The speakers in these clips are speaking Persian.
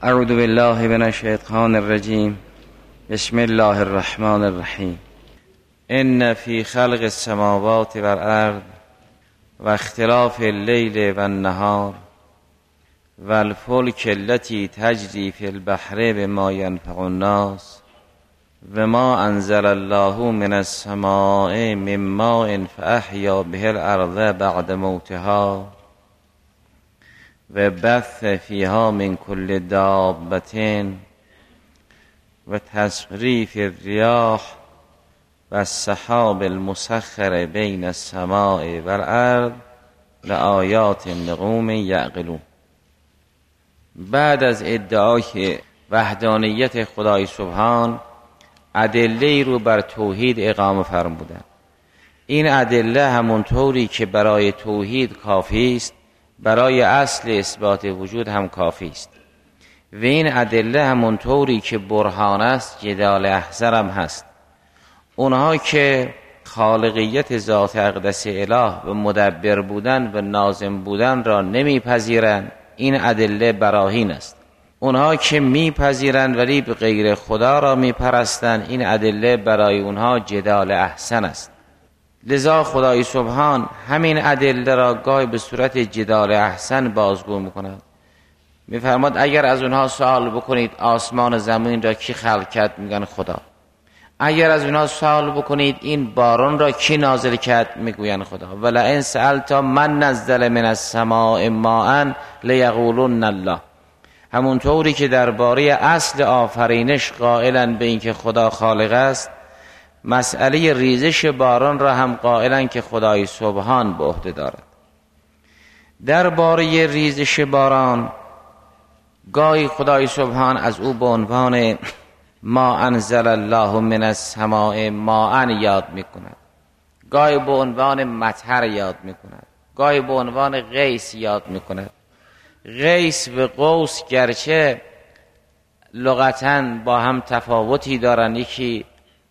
اعوذ بالله من الشیطان الرجیم. بسم الله الرحمن الرحیم. ان فی خلق السماوات والارض و اختلاف اللیل و النهار و الفلک التي تجری فی البحر بما ینفع الناس و ما انزل الله من السماء من ماء فاحیا به الارض بعد موتها و بث فیها من کل دابة و تصریف الریاح و السحاب المسخر بین السماء والارض لآیات لقوم یعقلون. بعد از ادعای وحدانیت خدای سبحان ادله رو بر توحید اقامه فرمودند. این ادله همونطوری که برای توحید کافی است برای اصل اثبات وجود هم کافی است و این ادله همونطوری که برهان است جدال احضر هم هست. اونها که خالقیت ذات اقدس اله و مدبر بودن و ناظم بودن را نمیپذیرند این ادله براهین است. اونها که میپذیرند ولی به غیر خدا را میپرستند این ادله برای اونها جدال احسن است. لذا خدای سبحان همین ادله را گاهی به صورت جدال احسن بازگو میکند. میفرماد اگر از اونها سوال بکنید آسمان و زمین را کی خلق کرد میگن خدا. اگر از اونها سوال بکنید این باران را کی نازل کرد میگوین خدا. ولئن سألت من نزل من السماء ماء لیقولن الله. همونطوری که درباره اصل آفرینش قائلن به اینکه خدا خالق است مسئله ریزش باران را هم قائلن که خدای سبحان به عهده دارد. درباره ریزش باران گاهی خدای سبحان از او به عنوان ما انزل الله من السماء ماء یاد میکند، گاهی به عنوان مطر یاد میکند، گاهی به عنوان غیث یاد میکند. غیث و قوس گرچه لغتاً با هم تفاوتی دارند، یکی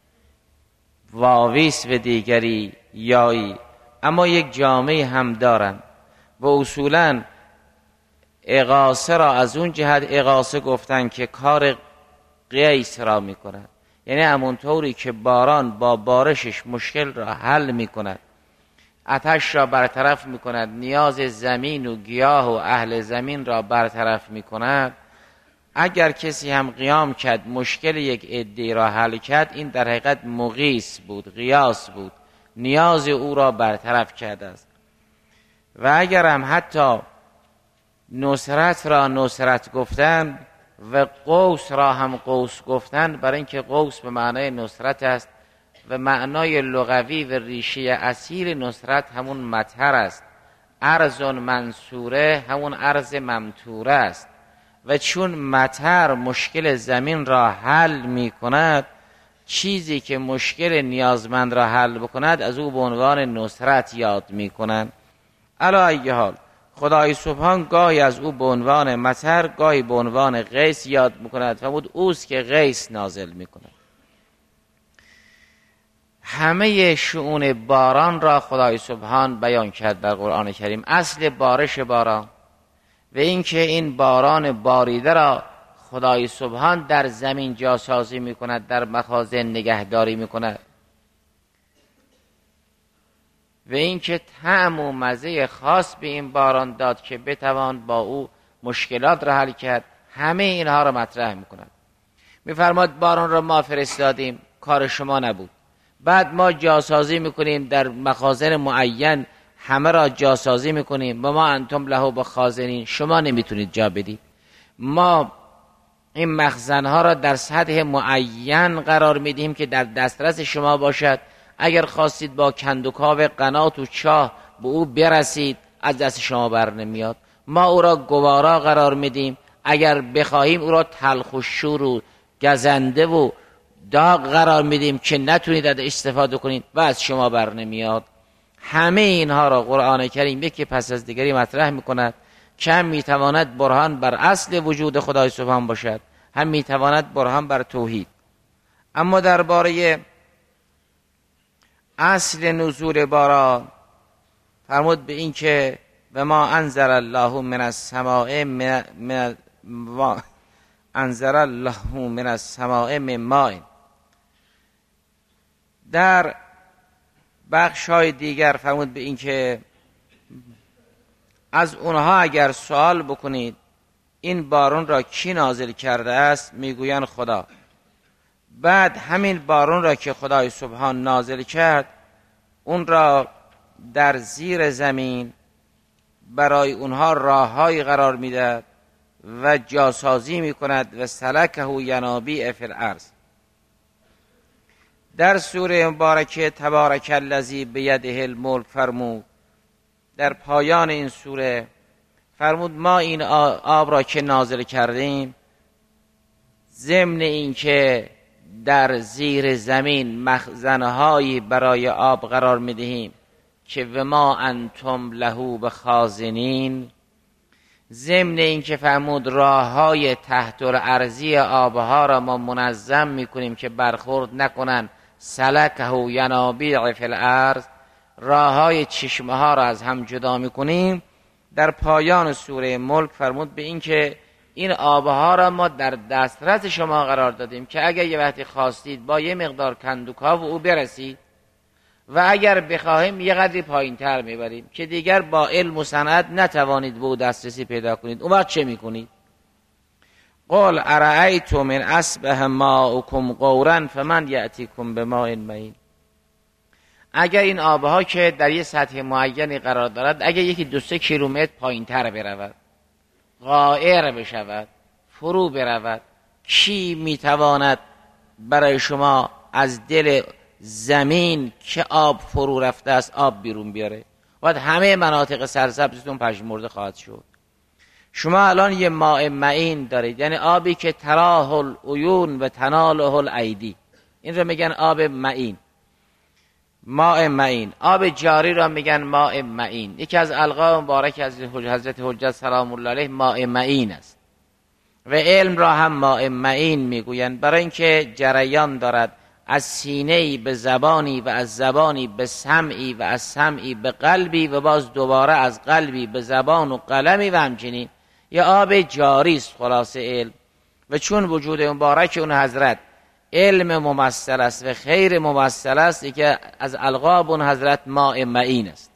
واویس و دیگری یایی، اما یک جامعه هم دارند و اصولاً اغاثه را از اون جهت اغاثه گفتن که کار غیث را میکند، یعنی همونطوری که باران با بارشش مشکل را حل میکند، آتش را برطرف میکند، نیاز زمین و گیاه و اهل زمین را برطرف میکند، اگر کسی هم قیام کرد مشکل یک عده را حل کرد این در حقیقت مغیث بود، غیاث بود، نیاز او را برطرف کرده است. و اگر هم حتی نصرت را نصرت گفتن و قوس را هم قوس گفتن، برای اینکه قوس به معنای نصرت است و معنای لغوی و ریشه اصیل نصرت همون مطر است. ارض منصوره همون ارض ممطوره است و چون مطر مشکل زمین را حل می کند، چیزی که مشکل نیازمند را حل بکند از او به عنوان نصرت یاد می کنند. علی ای حال خدای سبحان گاهی از او به عنوان مطر گاهی به عنوان غیث یاد میکند. فرمود اوست که غیث نازل میکند. همه شؤون باران را خدای سبحان بیان کرد در قرآن کریم. اصل بارش باران و اینکه این باران باریده را خدای سبحان در زمین جاسازی میکند، در مخازن نگهداری میکند و اینکه طعم و مزه خاص به این باران داد که بتوان با او مشکلات را حل کرد. همه اینها را مطرح میکند. میفرماد باران را ما فرستادیم، کار شما نبود. بعد ما جاسازی میکنیم در مخازن معین، همه را جاسازی میکنیم و ما انتم له بخازنین، شما نمیتونید جا بدید. ما این مخزنها را در سطح معین قرار میدیم که در دسترس شما باشد. اگر خواستید با کندوکاو قنات و چاه به او برسید از دست شما بر نمیاد. ما او را گوارا قرار میدیم، اگر بخواهیم او را تلخ و شور و گزنده و داغ قرار میدیم که نتونید از استفاده کنید و از شما بر نمیاد. همه اینها را قرآن کریم یکی پس از دیگری مطرح میکند که هم میتواند برهان بر اصل وجود خدای سبحان باشد، هم میتواند برهان بر توحید. اما درباره اصل نزول باران فرمود به این که و ما انزل الله من السماء انزل الله من السماء من ماء. در بخش‌های دیگر فرمود به این که از اونها اگر سوال بکنید این بارون را کی نازل کرده است، میگویند خدا. بعد همین بارون را که خدای سبحان نازل کرد، اون را در زیر زمین برای اونها راههایی قرار میدهد و جاسازی میکند و سلکه ینابیع فی الارض. در سوره مبارکه تبارک الذی بیده الملک فرمود، در پایان این سوره فرمود ما این آب را که نازل کردیم، ضمن این که در زیر زمین مخزنهایی برای آب قرار میدهیم که و ما انتم له بخازنین، ضمن این که فرمود راههای تحت الارضی آبها را ما منظم میکنیم که برخورد نکنن، سلکه ینابیع فی الارض، راههای چشمه ها را از هم جدا میکنیم. در پایان سوره ملک فرمود به این که این آبها را ما در دسترس شما قرار دادیم که اگر یه وقتی خواستید با یه مقدار کندوکا و او برسید و اگر بخواهیم یه قدری پایین تر میبریم که دیگر با علم و صنعت نتوانید به او دسترسی پیدا کنید. اون وقت چه میکنید؟ قل ارأیتم من اصبح ماؤکم غورا فمن یأتیکم بماء معین. اگر این آبها که در یه سطح معینی قرار دارد اگر یکی 2-3 کیلومتر پایین تر برود، غائر بشود، فرو برود، کی میتواند برای شما از دل زمین که آب فرو رفته است آب بیرون بیاره؟ باید همه مناطق سرسبزتون پژمرده خواهد شد. شما الان یه ماء معین دارید، یعنی آبی که تراه العیون و تناله الایدی، این رو میگن آب معین، ماء معین. آب جاری را میگن ماء معین. یکی از القاب مبارک از حضرت حجت سلام الله علیه ماء معین است و علم را هم ماء معین میگویند، برای اینکه جریان دارد از سینه‌ای به زبانی و از زبانی به سمعی و از سمعی به قلبی و باز دوباره از قلبی به زبان و قلمی و همچنین یه آب جاری است خلاصه علم. و چون وجود مبارک اون حضرت علم ممثل است و خیر ممثل است که از القاب اون حضرت ماء معین است.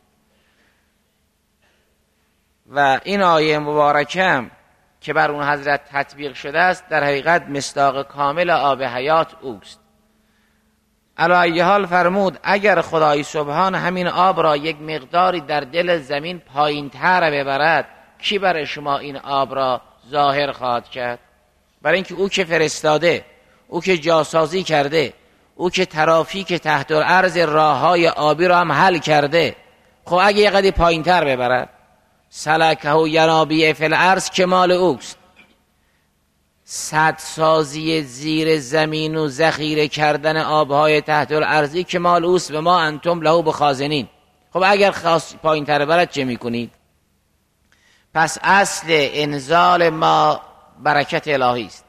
و این آیه مبارکه که بر اون حضرت تطبیق شده است در حقیقت مصداق کامل آب حیات اوست. علی ای حال فرمود اگر خدای سبحان همین آب را یک مقداری در دل زمین پایین تر ببرد، کی برای شما این آب را ظاهر خواهد کرد؟ برای اینکه او که فرستاده، او که جاسازی کرده، او که ترافیک تحت الارض راههای آبی را هم حل کرده، خب اگه یه قدری پایین تر ببرد، سلکه ینابیع فی الارض که مال اوست. سدسازی زیر زمین و ذخیره کردن آبهای تحت الارضی که مال اوست و ما انتم له بخازنین. خب اگر خواست پایین تر برد چه میکنید؟ پس اصل انزال ما برکت الهی است.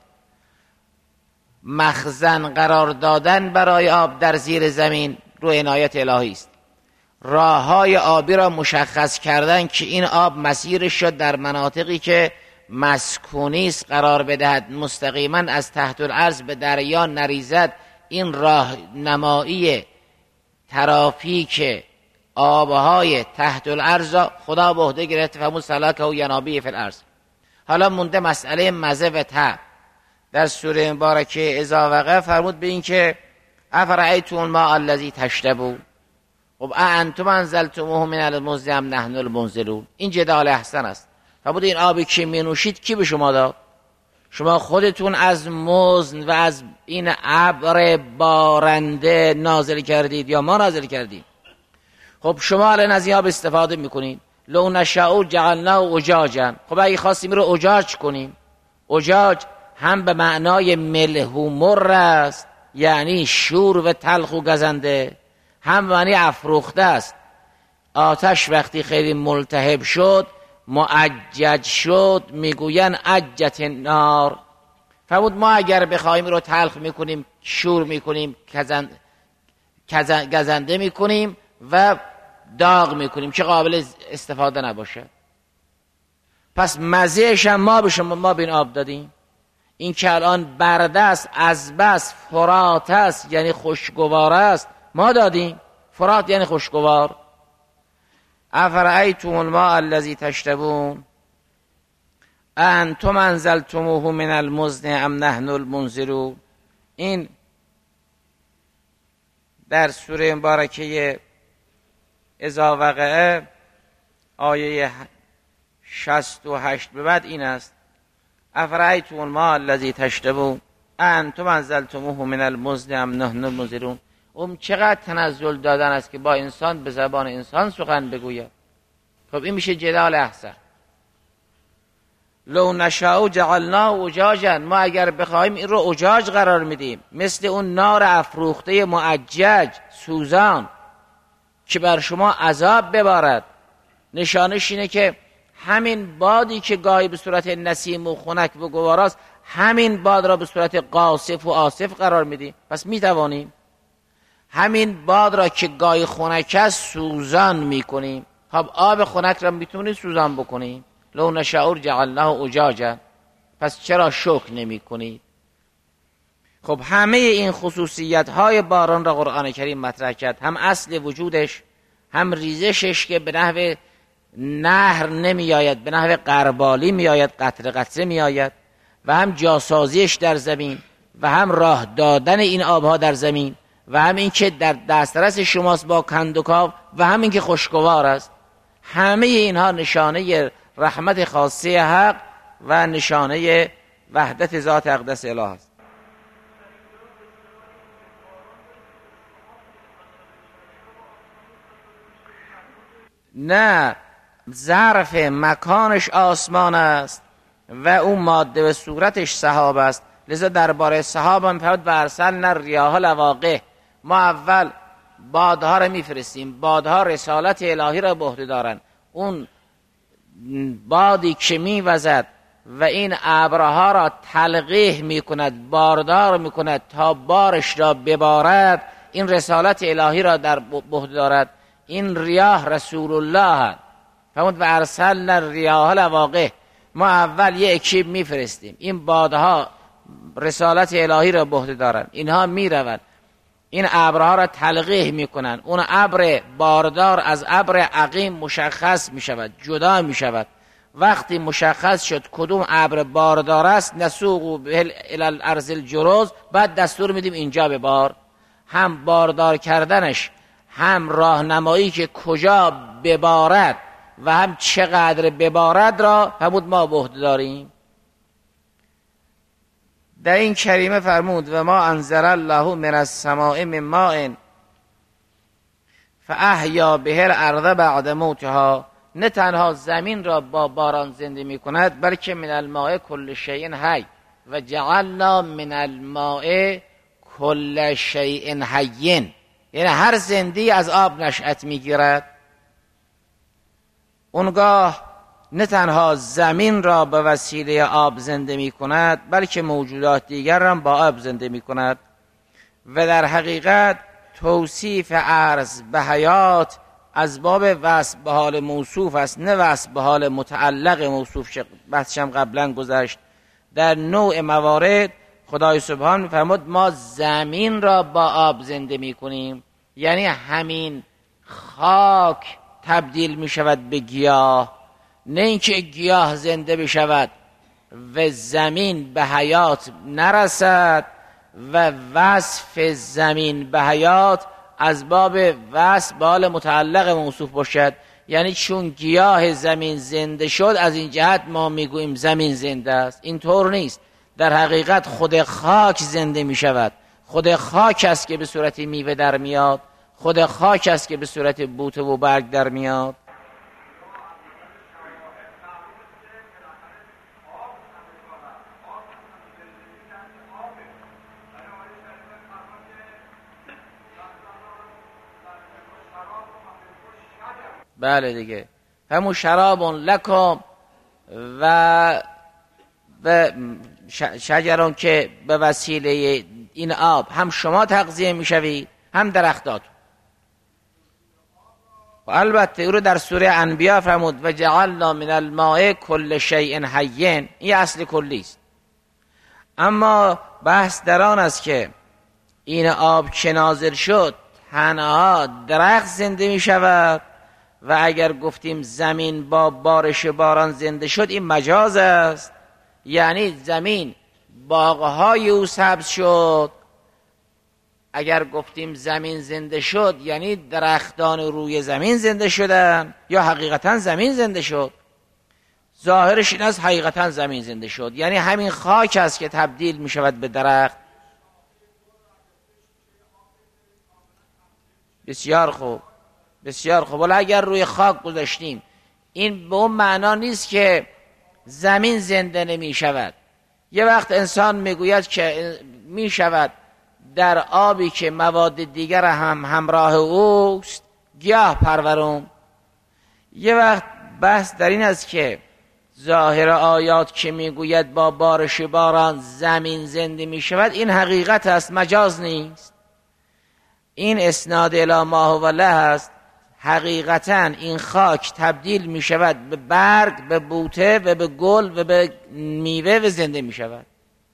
مخزن قرار دادن برای آب در زیر زمین رو عنایت الهی است. راههای آبی را مشخص کردن که این آب مسیرش شد در مناطقی که مسکونی است قرار بدهد، مستقیما از تحت الارض به دریا نریزد. این راه نمایی ترافیک آبهای تحت الارض خدا به عهده گرفت، فرمود سلکه ینابیع فی الارض. حالا مونده مسئله مزه و طعم. در سوره مبارکه اذا وقع فرمود به این که افرأیتم الماء الذی تشربون، خب انتم انزلتموه من المزن ام نحن المنزلون. این جدال احسن است. فرمود این آبی که می نوشید کی به شما داد؟ شما خودتون از مزن و از این ابر بارنده نازل کردید یا ما نازل کردیم؟ خب شما الان از این آب استفاده میکنید. لو نشاء جعلناه اجاجا. خب اگه خواستیم رو اجاج کنیم، اجاج هم به معنای ملح و مر است، یعنی شور و تلخ و گزنده، هم به معنی افروخته است. آتش وقتی خیلی ملتهب شد، معجج شد، میگوین عجت النار. فرمود ما اگر بخوایم رو تلخ میکنیم، شور میکنیم، گزنده میکنیم و داغ میکنیم که قابل استفاده نباشه. پس مزهش هم ما به شما، ما به این آب دادیم. این که الان برده است، عذبه است، فرات است یعنی خوشگوار است، ما دادیم. فرات یعنی خوشگوار. افرأیتم الماء الذی تشربون انتم انزلتموه من المزن ام نحن المنزلون. این در سوره مبارکه اذا وقعه آیه 68 به بعد این است: افرأیتم الماء الذی تشربون انتم انزلتموه من المزن ام نحن المنزلون. چقدر تنزل دادن است که با انسان به زبان انسان سخن بگوید. خب این میشه جدال احسن. لو نشاء جعلناه اجاجا، ما اگر بخوایم این رو اجاج قرار میدیم، مثل اون نار افروخته معجج سوزان که بر شما عذاب ببارد. نشانش اینه که همین بادی که گاهی به صورت نسیم و خنک و گواراست، همین باد را به صورت قاصف و آصف قرار میدیم. پس میتوانیم همین باد را که گاهی خنک است سوزان میکنیم. خب آب خنک را میتونیم سوزان بکنیم. لو نشاء جعلناه اجاجا. پس چرا شکر نمی کنید؟ خب همه این خصوصیت های باران را قرآن کریم مطرح کرد، هم اصل وجودش، هم ریزشش که به نحو نهر نمی آید، به نحو غربالی می آید، قطره قطره می آید، و هم جاسازیش در زمین، و هم راه دادن این آبها در زمین، و هم این که در دسترس شماست با کندوکاو، و هم این که خوشگوار است. همه اینها نشانه رحمت خاصه حق و نشانه وحدت ذات اقدس اله است. نه، ظرف مکانش آسمان است و اون ماده و صورتش سحاب است. لذا درباره سحاب هم فرمود و ارسلنا الریاح لواقح. ما اول بادها را میفرستیم. بادها رسالت الهی را به عهده دارن. اون بادی که میوزد و این ابرها را تلقیح میکند، باردار میکند تا بارش را ببارد، این رسالت الهی را در به عهده دارد. این ریاح رسول الله. فرمود و ارسلنا الریاح لواقح. ما اول یه اکیپ میفرستیم، این بادها رسالت الهی را به عهده دارن، اینها میروند، این ابرها را تلقیح میکنن. اون ابر باردار از ابر عقیم مشخص میشود، جدا میشود. وقتی مشخص شد کدوم ابر باردار است، نسوق به الی الارض الجرز، بعد دستور میدیم اینجا ببار. هم باردار کردنش، هم راهنمایی که کجا ببارد و هم چقدر ببارد را همون ما به عهده داریم. در این کریمه فرمود و ما انزل الله من السماء من ماء فاحیا به الارض بعد موتها. نه تنها زمین را با باران زنده می کند، بلکه من الماء کل شیء حی و جعلنا من الماء کل شیء حی، یعنی هر زندی از آب نشأت می گیرد. اونگاه نه تنها زمین را به وسیله آب زنده می کند، بلکه موجودات دیگر را با آب زنده می کند. و در حقیقت توصیف عرض به حیات از باب وصف به حال موصوف است، نه وصف به حال متعلق موصوف. بحثشم قبلا گذشت. در نوع موارد خدای سبحان می‌فرمود ما زمین را با آب زنده می کنیم، یعنی همین خاک تبدیل می شود به گیاه، نه اینکه گیاه زنده بشود و زمین به حیات نرسد و وصف زمین به حیات از باب وصف به حال متعلق موصوف باشد. یعنی چون گیاه زمین زنده شد، از این جهت ما میگوییم زمین زنده است. اینطور نیست. در حقیقت خود خاک زنده می شود. خود خاک است که به صورت میوه در میاد، خود خاک است که به صورت بوته و برگ در میاد. بله دیگه، همون شراب لکم و شجران که به وسیله این آب هم شما تغذیه میشوید هم درختات. و البته او رو در سوره انبیاء فرمود و جعلنا من الماء کل شیء حی. این اصل کلی است. اما بحث در آن است که این آب که نازل شد تنها درخت زنده می شود و اگر گفتیم زمین با بارش باران زنده شد این مجاز است، یعنی زمین باغهای او سبز شد. اگر گفتیم زمین زنده شد یعنی درختان روی زمین زنده شدن یا حقیقتا زمین زنده شد. ظاهرش این است حقیقتا زمین زنده شد، یعنی همین خاک است که تبدیل می شود به درخت. بسیار خوب، بسیار خوب. ولی اگر روی خاک گذاشتیم این به اون معنا نیست که زمین زنده نمی شود. یه وقت انسان میگوید که می شود در آبی که مواد دیگر هم همراه اوست گیاه پرورون. یه وقت بحث در این است که ظاهر آیات که میگوید با بارش باران زمین زنده می شود این حقیقت است، مجاز نیست. این اسناد الی ما هو له است. حقیقتا این خاک تبدیل می شود به برگ، به بوته و به گل و به میوه و زنده می شود.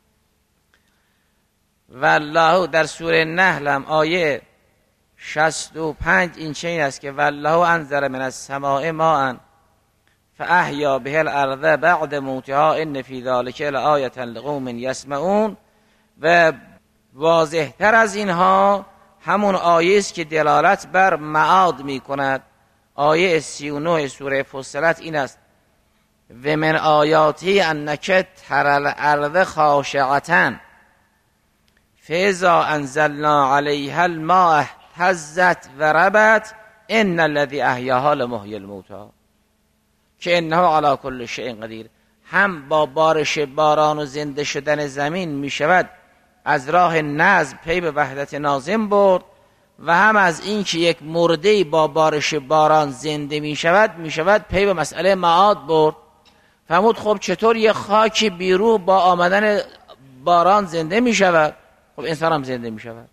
والله در سوره نحل هم آیه 65 این چنین است که والله انزل من السماء ماء فاحیا به الارض بعد موتها ان فی ذلک لآیة لقوم یسمعون. و واضح تر از اینها همون آیه است که دلالت بر معاد می کند. آیه 39 سوره فصلت این است و من آیاتی انک تری الارض خاشعة فاذا انزلنا علیها الماء اهتزت و ربت ان الذی احیاها لمحیی الموتی که انه علی کل شیء قدیر. هم با بارش باران و زنده شدن زمین می شود از راه نظم پی به وحدت ناظم برد و هم از این که یک مرده با بارش باران زنده می شود پی به مسئله معاد برد. فرمود خب چطور یه خاک بیرو با آمدن باران زنده می شود؟ خب انسان هم زنده می شود.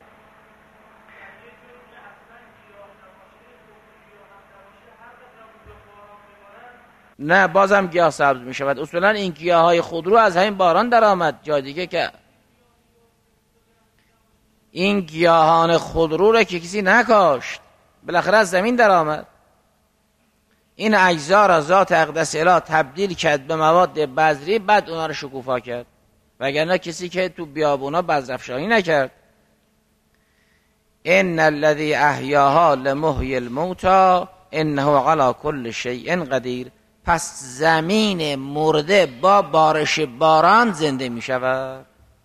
نه بازم گیاه سبز می شود. اصولا این گیاه های خودرو از همین باران در آمد. جای دیگه که این گیاهان خودرو را که کسی نکاشت بالاخره از زمین در آمد. این اجزا را ذات اقدس اله تبدیل کرد به مواد بذری، بعد اونا رو شکوفا کرد، وگرنه کسی که تو بیابونا بذرافشانی نکرد. ان الذی احیاها لمحیی الموتی انه علی کل شیء قدیر. پس زمین مرده با بارش باران زنده می شود.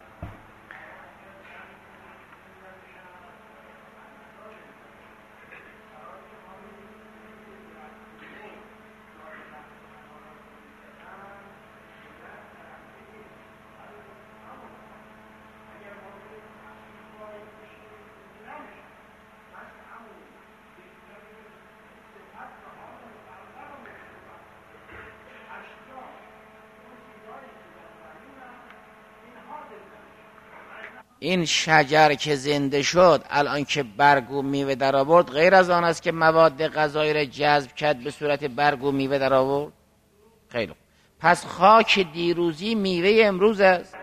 این شجر که زنده شد الان که برگ و میوه در آورد غیر از آن است که مواد غذایی را جذب کرد به صورت برگ و میوه در آورد؟ خیلی خوب. پس خاک دیروزی میوه امروز است.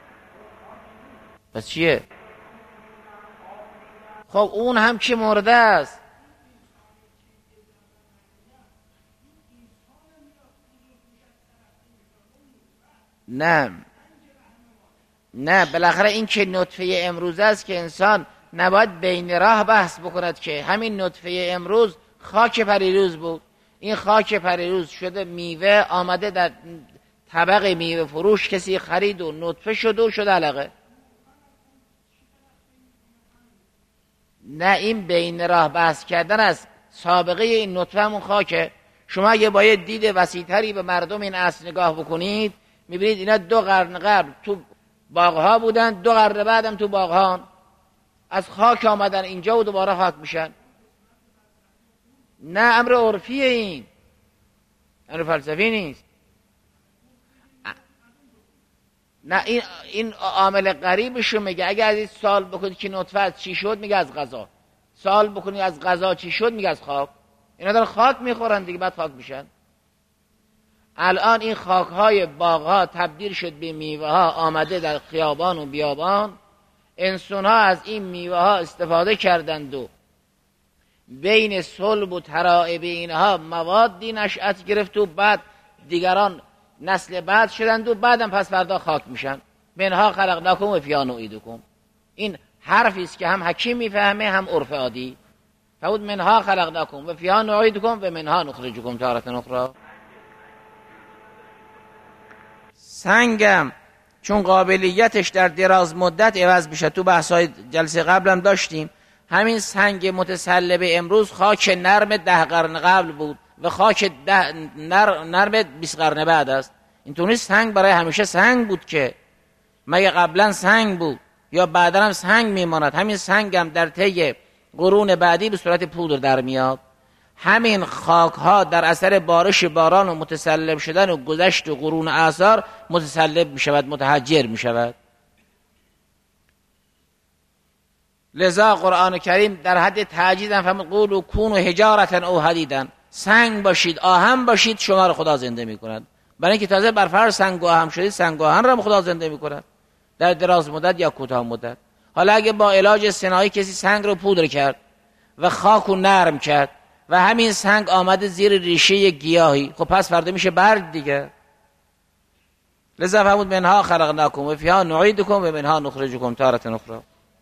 پس چیه؟ خب اون هم که مرده است. نه بالاخره این که نطفه امروز است که انسان نباید بین راه بحث بکند که همین نطفه امروز خاک پریروز بود. این خاک پریروز شده میوه آمده در طبق میوه فروش کسی خرید و نطفه شده و شده علقه. نه این بین راه بحث کردن است. سابقه این نطفه همون خاکه. شما اگه باید دید وسیع‌تری به مردم این اصل نگاه بکنید میبینید اینا 2 قرن قبل تو باغها بودن، 2 قرن بعدم تو باغها از خاک آمدن اینجا و دوباره خاک میشن. نه امر عرفیه، این امر فلسفی نیست. نه این عامل غریبشو میگه. اگه از این سوال بکنید که نطفه از چی شد میگه از غذا. سوال بکنید از غذا چی شد میگه از خاک. اینا دارن خاک میخورن دیگه بعد خاک میشن. الان این خاکهای باغها تبدیل شد به میوه ها، آمده در خیابان و بیابان. انسان ها از این میوه ها استفاده کردند و بین صلب و ترائب اینها موادی نشأت گرفت و بعد دیگران نسل بعد شدند و بعدم پس فردا خاک میشن. منها خلقناکم و فیها نعیدکم. این حرفی است که هم حکیم میفهمه هم عرف عادی. فود منها خلقناکم و فیها نعیدکم و منها نخرجکم تارة اخری. سنگم چون قابلیتش در دراز مدت عوض میشه، تو بحث‌های جلسه قبلم داشتیم، همین سنگ متسلب امروز خاک نرم 10 قرن قبل بود و خاک نرم 20 قرن بعد است. اینطوری سنگ برای همیشه سنگ بود که مگه قبلا سنگ بود یا بعدا هم سنگ میماند؟ همین سنگ هم در طی قرون بعدی به صورت پودر در میاد. همین خاک ها در اثر بارش باران و متسلب شدن و گذشت و قرون اعصار متسلب می شود، متحجر می شود. لذا قرآن کریم در حد تعجیز هم فرمود قولوا کونوا حجارة او حدیدا، سنگ باشید، آهن باشید، شما رو خدا زنده می کند. برای اینکه تازه بر فرض سنگ و آهن شدید، سنگ و آهن را خدا زنده می کند در دراز مدت یا کوتاه مدت. حالا اگه با علاج صناعی کسی سنگ رو پودر کرد و خاک رو نرم کرد و همین سنگ آمده زیر ریشه گیاهی، خب پس فردا میشه برگ دیگه. لذا فرمود منها خلقناکم و فیها نعیدکم و منها نخرجکم تارة اخری.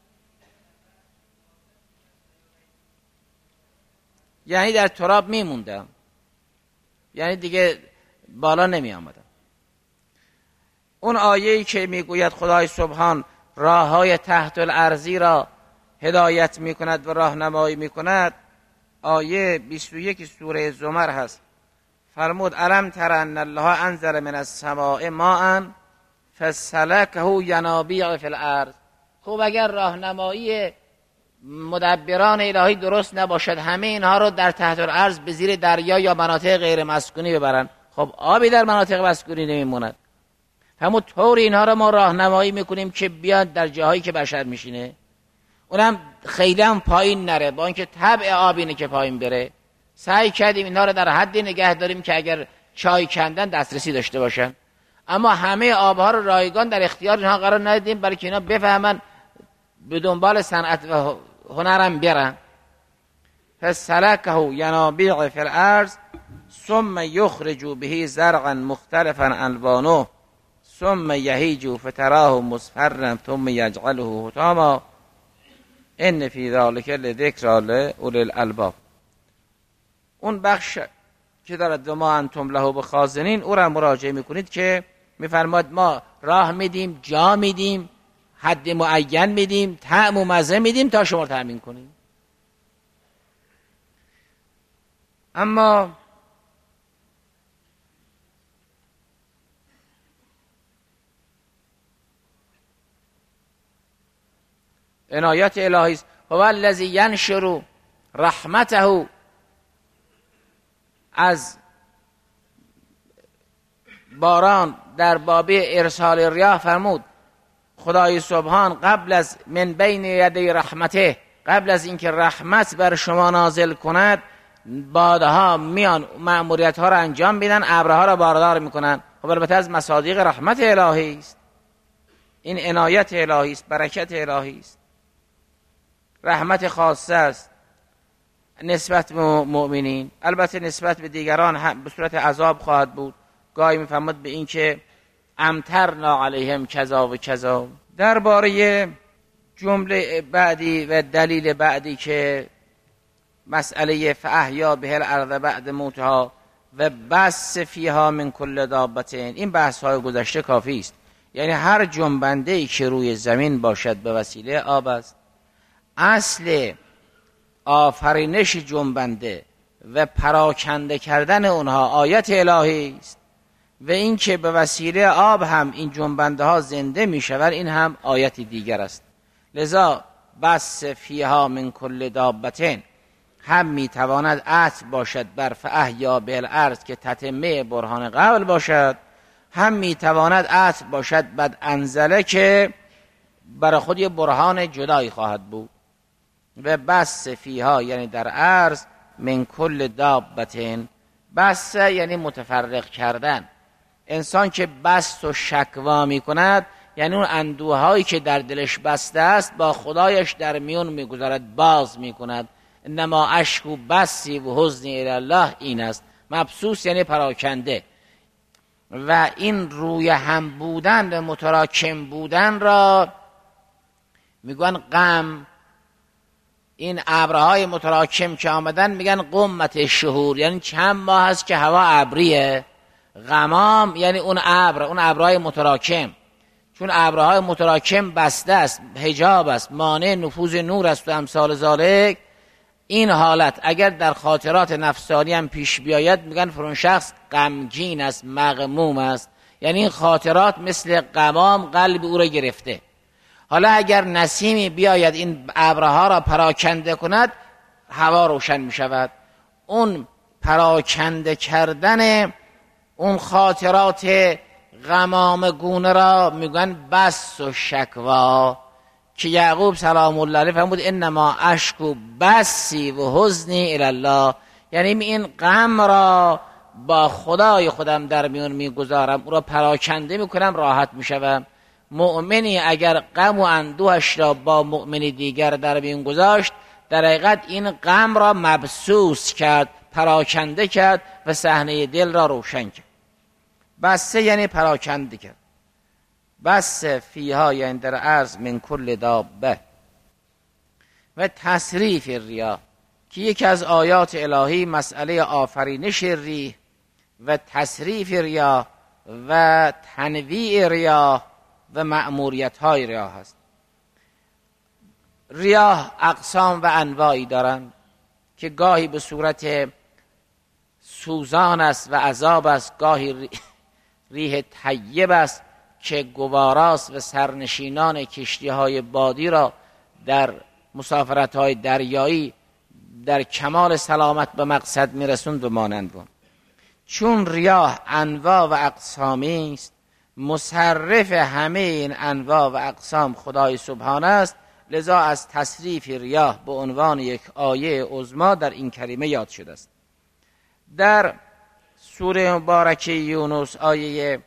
یعنی در تراب میموندم، یعنی دیگه بالا نمی آمدم. اون آیه‌ای که میگوید خدای سبحان راههای تحت الارضی را هدایت میکند و راهنمایی میکند، آیه 21 سوره زمر هست. فرمود الم تر ان الله انزل من السماء ماء فسلكه ینابیع فی الارض. خب اگر راهنمایی مدبران الهی درست نباشد، همه اینها رو در تحت الارض به زیر دریا یا مناطق غیر مسکونی ببرن، خب آبی در مناطق مسکونی نمیموند. همون طور اینها رو ما راهنمایی میکنیم که بیاد در جاهایی که بشر میشینه، اونم خیلی هم پایین نره، با اینکه طبع آب اینه که پایین بره. سعی کردیم اینها رو در حدی نگه داریم که اگر چای کندن دسترسی داشته باشن، اما همه آبها رو رایگان در اختیار اینها قرار ندیدیم برای که اینا بفهمن به دنبال صنعت و هنرم برن. فسلكه ینابیع فی الارض ثم یخرج به زرعا مختلفا الوانه ثم یهیج فتراه مصفرا ثم یجعله حطاما ان فی ذلک لذکری لاولی الالباب. اون بخش که دارد ما انتم له بخازنین، او را مراجعه میکنید که میفرماد ما راه میدیم، جا میدیم، حد معین میدیم، طعم و مزه میدیم تا شما تامین کنیم. اما عنایت الهی است. هو الذی ینشر رحمته، از باران در باب ارسال ریاح فرمود خدای سبحان قبل از من بین یدی رحمته، قبل از اینکه رحمت بر شما نازل کند، بادها میان مأموریت ها را انجام میدن، ابرها را باردار میکنن. خب البته از مصادیق رحمت الهی است، این عنایت الهی است، برکت الهی است، رحمت خاصه است نسبت به مؤمنین. البته نسبت به دیگران هم به صورت عذاب خواهد بود. گاهی میفهمد به این که امطرنا علیهم کذا و کذا. درباره جمله بعدی و دلیل بعدی که مسئله فاحیا به الارض بعد موتها و بث فیها من کل دابتین، این بحث های گذشته کافی است. یعنی هر جنبنده ای که روی زمین باشد به وسیله آب است. اصل آفرینش جنبنده و پراکنده کردن اونها آیت الهی است و این که به وسیله آب هم این جنبنده ها زنده می شود، این هم آیت دیگر است. لذا بس فیها من کل دابتین هم می تواند عطف باشد بر فاحیا بالارض که تتمه برهان قبل باشد، هم می تواند عطف باشد بر انزله که برای خود یه برهان جدایی خواهد بود. و بس فیها یعنی در ارض من کل دابتین بس یعنی متفرق کردن. انسان که بست و شکوا می کند یعنی اون اندوهایی که در دلش بسته است با خدایش در میون میگذارد، باز می کند. انما اشکو بسی و حزنی الی الله این است. مبسوس یعنی پراکنده. و این روی هم بودن و متراکم بودن را میگن غم. این ابرهای متراکم که آمدن میگن قمت شهور، یعنی چند ماه هست که هوا ابریه. غمام یعنی اون ابر، اون ابرهای متراکم، چون ابرهای متراکم بسته است، حجاب است، مانع نفوذ نور است و امثال ذالک. این حالت اگر در خاطرات نفسانی هم پیش بیاید میگن فرون شخص غمگین است، مغموم است، یعنی این خاطرات مثل غمام قلب او را گرفته. حالا اگر نسیمی بیاید این ابرها را پراکنده کند هوا روشن می شود. اون پراکنده کردن اون خاطرات غمام گونه را میگن بس و شکوا، که یعقوب سلام الله علیه فرمود انما اشکو بسی و حزنی الی الله، یعنی این غم را با خدای خودم در میون میگذارم، او را پراکنده میکنم، راحت میشوم. مؤمنی اگر غم و اندوهش را با مؤمنی دیگر در میون گذاشت، در حقیقت این غم را مبسوس کرد، پراکنده کرد و صحنه دل را روشن کرد. بسه یعنی پراکنده کرد. بس فیها یعنی در عرض من کل دابه. و تصریف ریاح که یکی از آیات الهی مسئله آفرینش ریح و تصریف ریاح و تنویع ریاح و مأموریت های ریاح است. ریاح اقسام و انواعی دارند که گاهی به صورت سوزان است و عذاب است، گاهی ریح طیب است که گواراست و سرنشینان کشتی های بادی را در مسافرت های دریایی در کمال سلامت به مقصد میرسوند و مانند اون. چون ریاح انواع و اقسامی است، مصرف همه این انواع و اقسام خدای سبحانه است، لذا از تصریف ریاح به عنوان یک آیه عظما در این کریمه یاد شده است. در سوره مبارکه یونس آیه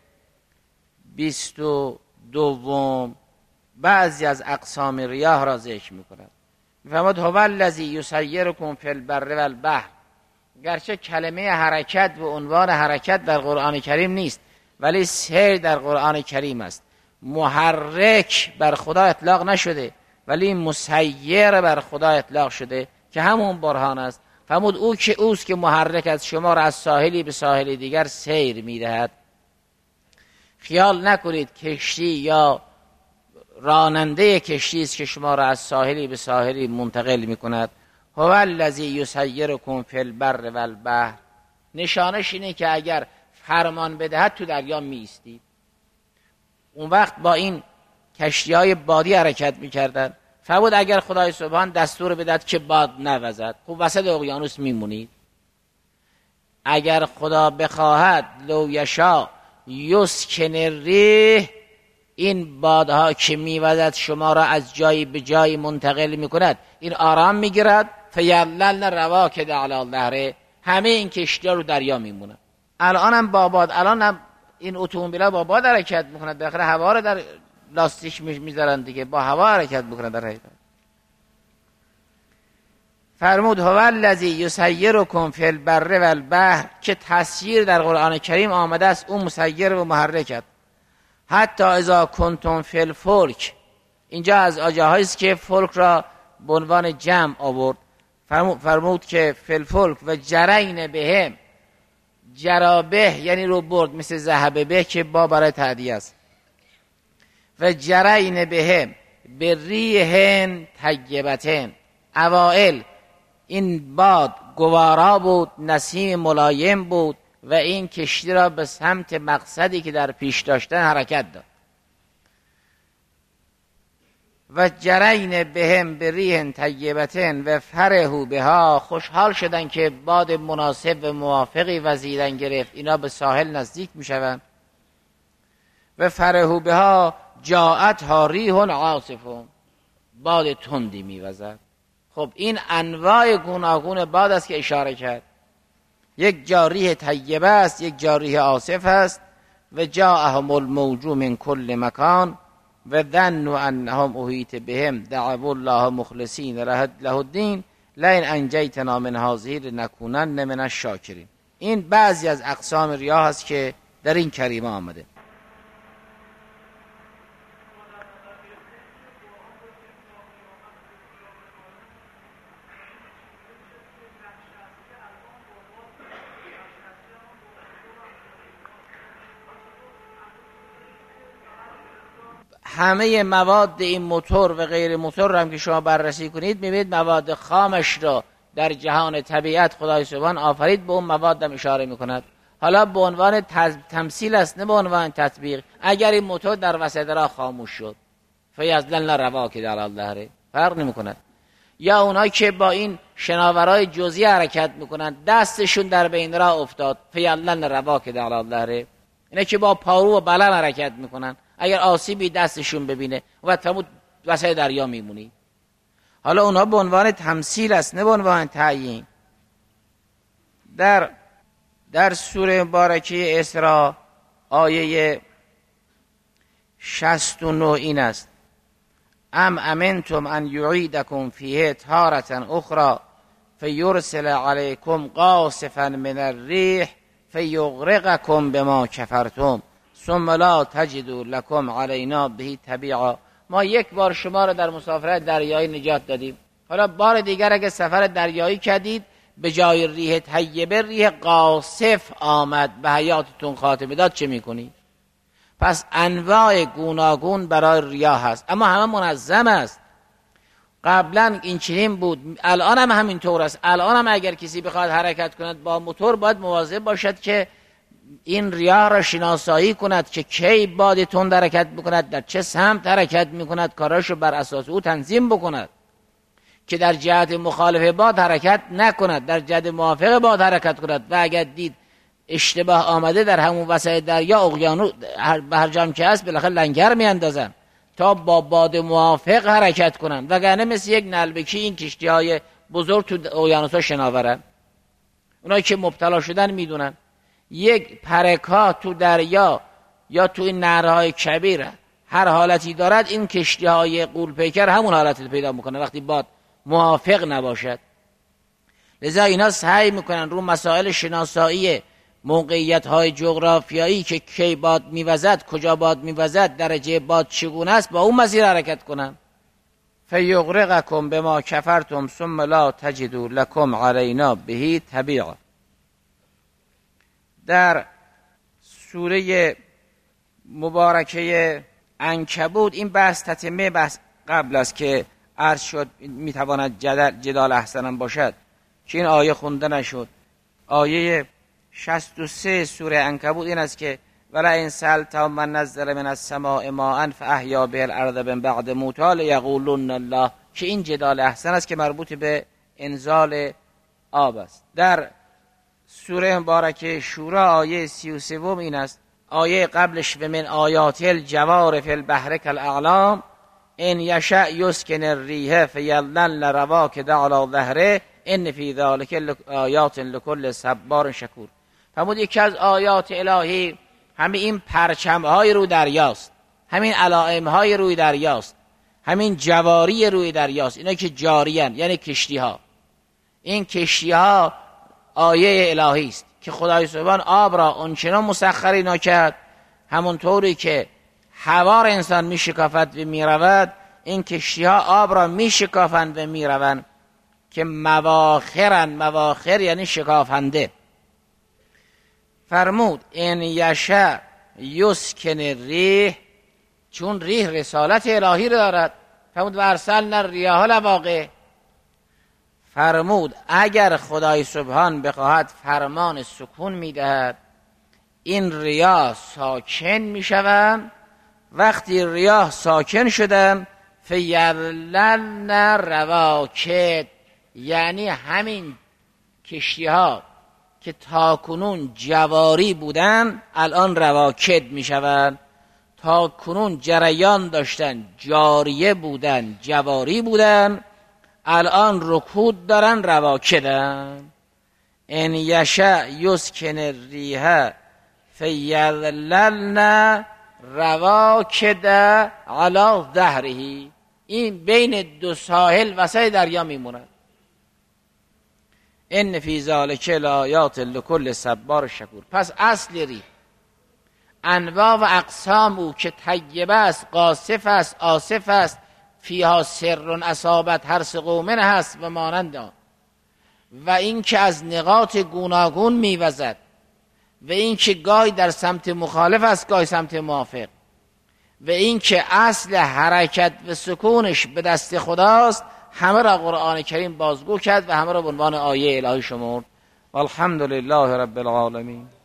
22 بعضی از اقسام ریاح را ذکر می‌کند. می‌فرماید هو الذی یسیرکم فی البر والبحر. گرچه کلمه حرکت و عنوان حرکت در قرآن کریم نیست، ولی سیر در قرآن کریم است. محرک بر خدا اطلاق نشده، ولی مسیر بر خدا اطلاق شده که همون برهان است. فرمود او که اوست که محرک از شما را از ساحلی به ساحلی دیگر سیر می‌دهد. خیال نکنید کشتی یا راننده کشتی است که شما را از ساحلی به ساحلی منتقل می‌کند. هو الذی یسیرکم فی البر والبحر. نشانش اینه که اگر فرمان بدهد تو دریا می‌ایستید. اون وقت با این کشتی‌های بادی حرکت می‌کردند. فرمود اگر خدای سبحان دستور بدهد که باد نوزد، خب وسط اقیانوس میمونید. اگر خدا بخواهد لو یشاء یسکن الریح، این بادها که میوزد شما را از جایی به جایی منتقل میکند، این آرام میگیرد. فیللن رواکد علی البحر، همه این کشتی‌ها رو دریا میمونن. الان هم با باد، الان هم این اتومبیل‌ها با باد حرکت میکنند، بالاخره هوا رو در لاستیک میذارن دیگه، با هوا حرکت میکنن. در حقیقت فرمود هو الذی یسیرکم فی البر والبحر، که تسییر در قرآن کریم آمده است، اون مسیر و محرکت. حتی اذا کنتم فی الفلک، اینجا از جاهایی است که فلک را به عنوان جمع آورد. فرمود که فی الفلک و جرین بهم، جرابه یعنی رو برد، مثل ذهب به که با برای تعدیه است. و جرین بهم به ریحن طیبتن، اوائل این باد گوارا بود، نسیم ملایم بود و این کشتی را به سمت مقصدی که در پیش داشتن حرکت داد. و جرین بهم به ریح طیبتن و فرحوا بها، خوشحال شدن که باد مناسب و موافقی وزیدن گرفت، اینا به ساحل نزدیک می شوند. و فرحوا بها جاءتها ریح عاصف، باد تندی می وزد. خب این انواع گوناگون باد است که اشاره کرد. یک جا ریح طیبه است، یک جا ریح آصف است. و جاءهم الموج من کل مکان و ظنوا انهم احیط بهم دعوا الله مخلصین له الدین لئن انجیتنا من هذه لنکونن من الشاکرین. این بعضی از اقسام ریا هست که در این کریمه آمده. همه مواد این موتور و غیر موتور رو هم که شما بررسی کنید میبینید مواد خامش را در جهان طبیعت خدای سبحان آفرید، به اون مواد هم اشاره میکند. حالا به عنوان تمثیل است نه به عنوان تطبیق. اگر این موتور در وسط راه خاموش شد فیضللن رواکد علی الظهر، فرق نمیکند. یا اونایی که با این شناورای جزئی حرکت میکنند دستشون در بین راه افتاد فیضللن رواکد علی الظهر، اینا که با پارو و بلم حرکت میکنن اگر آسیبی دستشون ببینه و تموت وسط دریا میمونی. حالا اونها به عنوان تمثیل است نه به عنوان تعیین. در سوره مبارکه اسراء آیه 69 این است: ام امنتم ان یعیدکم فیه تارة اخرى فیرسل علیکم قاصفا من الریح فیغرقکم بما کفرتم ثم لا تجدوا لكم علینا به تبیعا. ما یک بار شما را در مسافرت دریایی نجات دادیم، حالا بار دیگر اگه سفر دریایی کردید به جای ریح طیبه ریح قاصف آمد به حیاتتون خاتمه داد، چه میکنید؟ پس انواع گوناگون برای ریا هست، اما همه منظم است. قبلا این چنین بود، الان هم همینطور است. الان هم اگر کسی بخواد حرکت کند با موتور باید مواظب باشد که این ریا را شناسایی کند که کی باد تند حرکت بکند، در چه سمت حرکت میکند، کاراشو بر اساس او تنظیم بکند که در جهت مخالف باد حرکت نکند، در جهت موافق باد حرکت کند. و اگر دید اشتباه آمده در همون وسط دریا اقیانوس به هر جام که هست بالاخره لنگر میاندازن تا با باد موافق حرکت کنن، وگرنه مثل یک نلبکی این کشتی های بزرگ تو اقیانوس ها شناورن. اونایی که مبتلا شدن میدونن یک پرکا تو دریا یا تو این نهرهای کبیر هر حالتی دارد، این کشتی های غول پیکر همون حالتی پیدا میکنه وقتی باد موافق نباشد. لذا اینا سعی میکنن رو مسائل شناسایی موقعیت های جغرافیایی که کی باد میوزد، کجا باد میوزد، درجه باد چگونه است، با اون مسیر حرکت کنن. فیغرقکم بما کفرتم ثم لا تجدوا لكم علینا به تبیعا. در سوره مبارکه عنکبوت این بحث تتمه بحث قبل است که عرض شد میتواند جدال احسنم باشد که این آیه خونده نشد. آیه 63 سوره عنکبوت این است که ولئن سألتهم من نزل من السماء ماء فاحیا به الارض من بعد موتها لیقولن الله، که این جدال احسن است که مربوط به انزال آب است. در سوره مبارکه شورا آیه 33 این است. آیه قبلش و من آیات الجوار فی البحر کالاعلام ان یشأ یسکن الریح فیظللن رواکد علی ظهره ان فی ذلک آیات لکل صبار شکور. فرمود یکی از آیات الهی همین این پرچم‌های روی دریاست، همین علائم‌های روی دریاست، همین جواری روی دریاست، اینا که جاریان یعنی کشتی‌ها. این کشتی‌ها آیه الهی است که خدای سبحان آب را اونچنان مسخر اینا کرد همونطوری که هوا را انسان میشکافد و میرود، این کشتی‌ها آب را میشکافند و میروند که مواخر یعنی شکافنده. فرمود ان یشأ یسکن الریح، چون ریح رسالت الهی را دارد. فرمود و ارسلنا الریاح لواقح. فرمود اگر خدای سبحان بخواهد فرمان سکون میدهد این ریاح ساکن میشوند. وقتی ریاح ساکن شدن فیظللن رواکد، یعنی همین کشتی ها که تاکنون جواری بودن الان رواکد میشوند. تاکنون جریان داشتن، جاریه بودن، جواری بودن، الان رکود دارن، رواکدن. ان یشأ یسکن الریح فیظللن رواکد علی ظهره. این بین دو ساحل وسط دریا میموند. ان فی ذلک لآیات لکل صبار شکور. پس اصل ریح، انواع و اقسام او که طیبه است، قاصف است، آصف است، فیها سر اصابت حرث قوم هست و مانند آن، و این که از نقاط گوناگون میوزد، و این که گاهی در سمت مخالف است گاهی سمت موافق، و این که اصل حرکت و سکونش به دست خداست، همه را قرآن کریم بازگو کرد و همه را به عنوان آیه الهی شمرد. والحمد لله رب العالمین.